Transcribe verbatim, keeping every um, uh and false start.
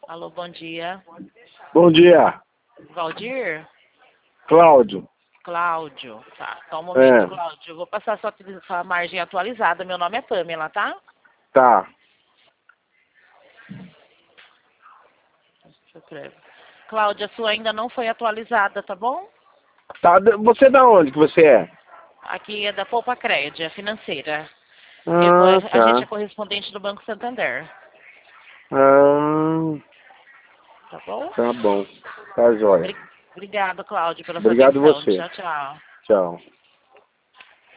Alô, bom dia. Bom dia, Valdir? Cláudio. Cláudio. Tá, só um momento, É, Cláudio. Eu vou passar sua, sua margem atualizada. Meu nome é Pamela, tá? tá. Deixa eu ver. Cláudia, a sua ainda não foi atualizada, tá bom? Tá, d- você é da onde que você é? Aqui é da Poupa Crédito, é financeira. Eu vou, Ah, a gente é tá. correspondente do Banco Santander, Ah, tá bom? tá bom. Tá jóia. Obri- Obrigada, Cláudio, pela sua Obrigado atenção. você. Tchau, tchau. Tchau.